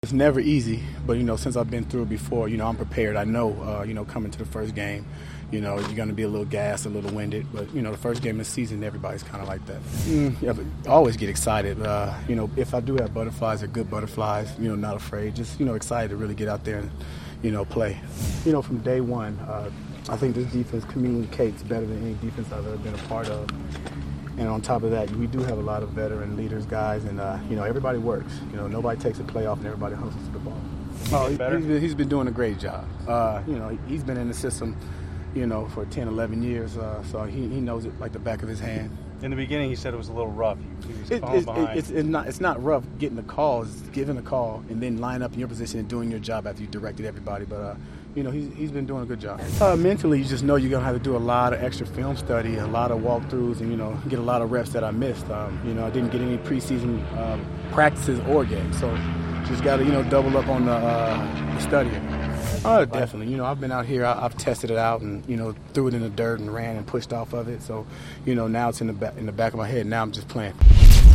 It's never easy, but, since I've been through it before, I'm prepared. I know, coming to the first game, you're going to be a little gassed, a little winded, but, the first game of the season, everybody's kind of like that. Yeah, but I always get excited. If I do have butterflies, they're good butterflies, not afraid, just, excited to really get out there and, play. From day one, I think this defense communicates better than any defense I've ever been a part of. And on top of that, we do have a lot of veteran leaders, guys, and, everybody works. Nobody takes a play off and everybody hustles to the ball. Oh, he's been doing a great job. He's been in the system, for 10, 11 years, so he knows it like the back of his hand. In the beginning, he said it was a little rough. He was falling behind. It's not rough getting the call. It's giving a call and then line up in your position and doing your job after you directed everybody. But, he's been doing a good job. Mentally, you just know you're going to have to do a lot of extra film study, a lot of walkthroughs, and, get a lot of reps that I missed. I didn't get any preseason practices or games. So just got to, double up on the studying. Definitely. I've been out here. I've tested it out and, threw it in the dirt and ran and pushed off of it. So, now it's in the back of my head. Now I'm just playing.